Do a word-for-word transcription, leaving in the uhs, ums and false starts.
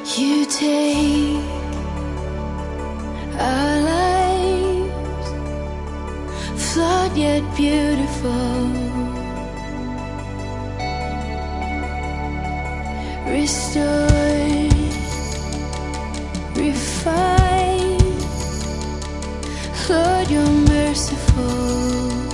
You take our lives, flawed yet beautiful, restored, refined. Lord, you're merciful.